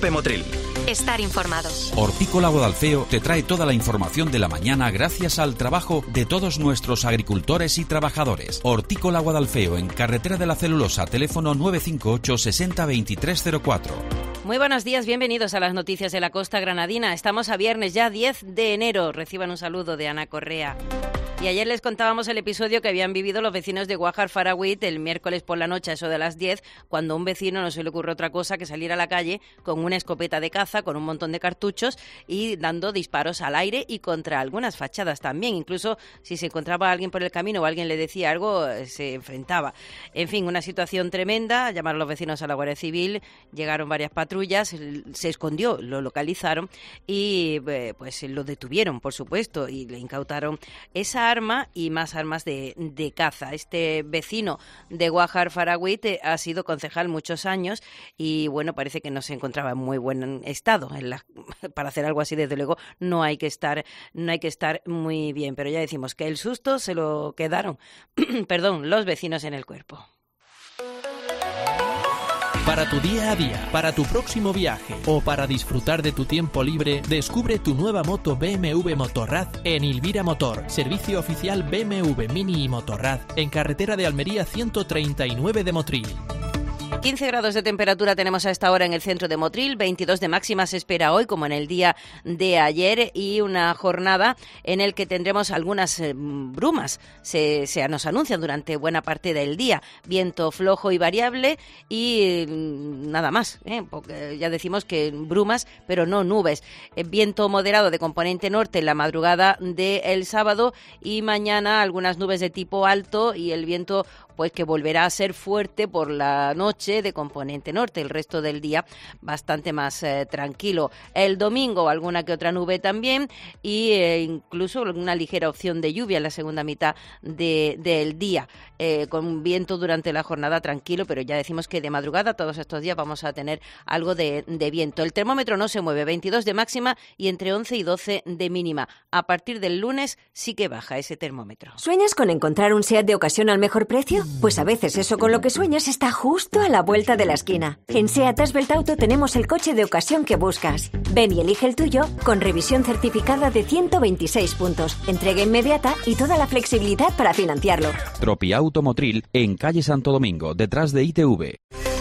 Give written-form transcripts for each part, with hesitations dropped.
COPE Motril. Estar informados. Hortícola Guadalfeo te trae toda la información de la mañana gracias al trabajo de todos nuestros agricultores y trabajadores. Hortícola Guadalfeo, en Carretera de la Celulosa, teléfono 958 60 2304. Muy buenos días, bienvenidos a las noticias de la Costa Granadina. Estamos a viernes ya 10 de enero. Reciban un saludo de Ana Correa. Y ayer les contábamos el episodio que habían vivido los vecinos de Guajar Faragüit el miércoles por la noche, a eso de las 10, cuando a un vecino no se le ocurrió otra cosa que salir a la calle con una escopeta de caza, con un montón de cartuchos y dando disparos al aire y contra algunas fachadas también. Incluso si se encontraba alguien por el camino o alguien le decía algo, se enfrentaba. En fin, una situación tremenda. Llamaron los vecinos a la Guardia Civil, llegaron varias patrullas, se escondió, lo localizaron y pues lo detuvieron, por supuesto, y le incautaron esa arma y más armas de caza. Este vecino de Guajar Faragüit ha sido concejal muchos años y bueno, parece que no se encontraba en muy buen estado. Para hacer algo así, desde luego, no hay que estar muy bien, pero ya decimos que el susto se lo quedaron los vecinos en el cuerpo. Para tu día a día, para tu próximo viaje o para disfrutar de tu tiempo libre, descubre tu nueva moto BMW Motorrad en Ilvira Motor, servicio oficial BMW Mini y Motorrad, en carretera de Almería 139 de Motril. 15 grados de temperatura tenemos a esta hora en el centro de Motril, 22 de máxima se espera hoy, como en el día de ayer, y una jornada en la que tendremos algunas brumas. Se nos anuncian durante buena parte del día. Viento flojo y variable y nada más, porque ya decimos que brumas, pero no nubes. Viento moderado de componente norte en la madrugada del sábado y mañana algunas nubes de tipo alto y el viento pues que volverá a ser fuerte por la noche de componente norte. El resto del día bastante más tranquilo. El domingo alguna que otra nube también y incluso una ligera opción de lluvia en la segunda mitad del día, con viento durante la jornada tranquilo, pero ya decimos que de madrugada todos estos días vamos a tener algo de viento. El termómetro no se mueve, 22 de máxima y entre 11 y 12 de mínima. A partir del lunes sí que baja ese termómetro. ¿Sueñas con encontrar un SEAT de ocasión al mejor precio? Pues a veces eso con lo que sueñas está justo a la vuelta de la esquina. En SEAT Asbelt Auto tenemos el coche de ocasión que buscas. Ven y elige el tuyo con revisión certificada de 126 puntos, entrega inmediata y toda la flexibilidad para financiarlo. Tropiauto Motril, en calle Santo Domingo, detrás de ITV.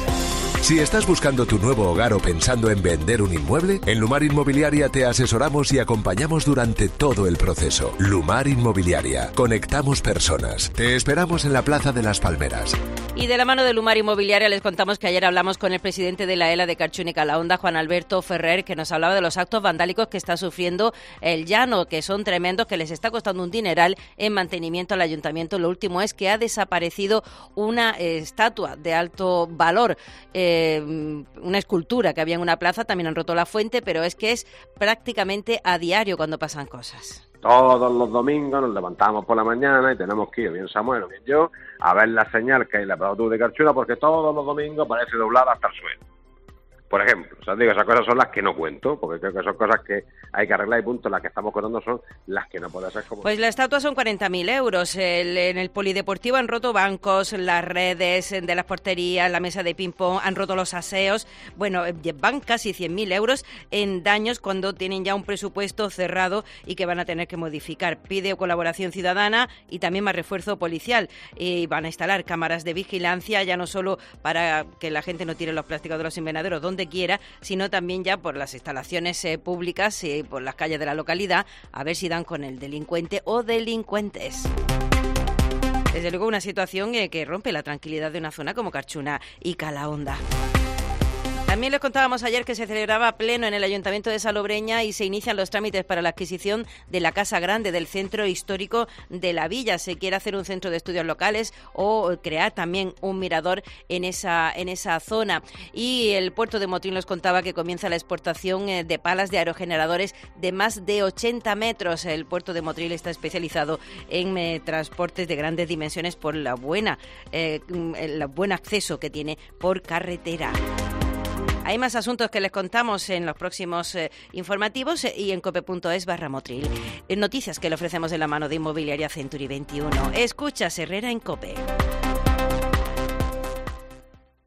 Si estás buscando tu nuevo hogar o pensando en vender un inmueble, en Lumar Inmobiliaria te asesoramos y acompañamos durante todo el proceso. Lumar Inmobiliaria. Conectamos personas. Te esperamos en la Plaza de las Palmeras. Y de la mano de Lumar Inmobiliaria les contamos que ayer hablamos con el presidente de la ELA de Carchún y Calahonda, Juan Alberto Ferrer, que nos hablaba de los actos vandálicos que está sufriendo el llano, que son tremendos, que les está costando un dineral en mantenimiento al ayuntamiento. Lo último es que ha desaparecido una estatua de alto valor, una escultura que había en una plaza, también han roto la fuente, pero es que es prácticamente a diario cuando pasan cosas. Todos los domingos nos levantamos por la mañana y tenemos que ir, bien Samuel o bien yo, a ver la señal que hay en la Plaza de Carchuna, porque todos los domingos parece doblada hasta el suelo. Por ejemplo, o sea, digo, esas cosas son las que no cuento, porque creo que son cosas que hay que arreglar y punto. Las que estamos contando son las que no puede ser como... Pues la estatua son 40.000 euros. En el polideportivo han roto bancos, las redes de las porterías, la mesa de ping-pong, han roto los aseos. Bueno, van casi 100.000 euros en daños cuando tienen ya un presupuesto cerrado y que van a tener que modificar. Pide colaboración ciudadana y también más refuerzo policial. Y van a instalar cámaras de vigilancia, ya no solo para que la gente no tire los plásticos de los invernaderos donde quiera, sino también ya por las instalaciones públicas y por las calles de la localidad, a ver si dan con el delincuente o delincuentes. Desde luego una situación que rompe la tranquilidad de una zona como Carchuna y Calahonda. También les contábamos ayer que se celebraba pleno en el Ayuntamiento de Salobreña y se inician los trámites para la adquisición de la Casa Grande del Centro Histórico de la Villa. Se quiere hacer un centro de estudios locales o crear también un mirador en esa zona. Y el puerto de Motril nos contaba que comienza la exportación de palas de aerogeneradores de más de 80 metros. El puerto de Motril está especializado en transportes de grandes dimensiones por el buen acceso que tiene por carretera. Hay más asuntos que les contamos en los próximos informativos y en cope.es/Motril. Noticias que le ofrecemos de la mano de Inmobiliaria Century 21. Escuchas Herrera en COPE.